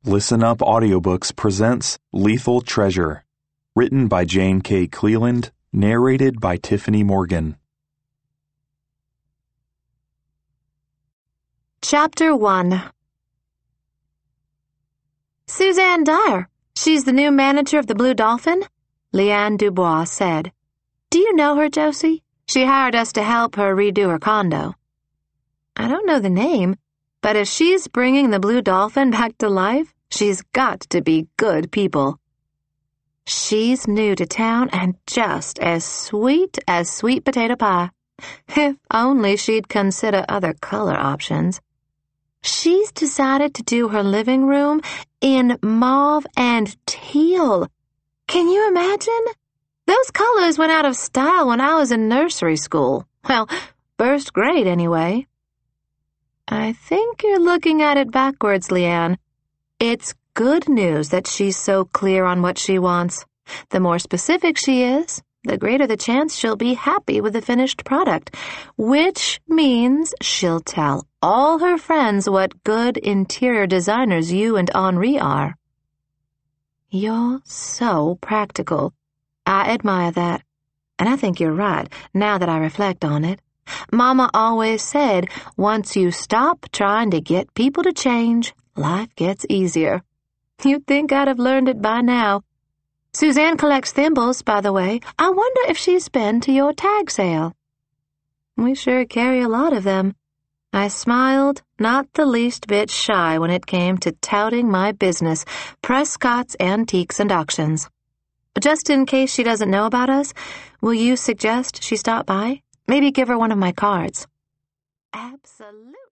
Listen Up Audiobooks presents Lethal Treasure, written by Jane K. Cleland, narrated by Tiffany Morgan. Chapter 1. Suzanne Dyer. She's the new manager of the Blue Dolphin, Leanne Dubois said. Do you know her, Josie? She hired us to help her redo her condo. I don't know the name, but if she's bringing the Blue Dolphin back to life, she's got to be good people. She's new to town and just as sweet potato pie. If only she'd consider other color options. She's decided to do her living room in mauve and teal. Can you imagine? Those colors went out of style when I was in nursery school. Well, first grade anyway. I think you're looking at it backwards, Leanne. It's good news that she's so clear on what she wants. The more specific she is, the greater the chance she'll be happy with the finished product, which means she'll tell all her friends what good interior designers you and Henri are. You're so practical. I admire that, and I think you're right, now that I reflect on it. Mama always said, once you stop trying to get people to change, life gets easier. You'd think I'd have learned it by now. Suzanne collects thimbles, by the way. I wonder if she's been to your tag sale. We sure carry a lot of them. I smiled, not the least bit shy when it came to touting my business, Prescott's Antiques and Auctions. Just in case she doesn't know about us, will you suggest she stop by? Maybe give her one of my cards. Absolutely.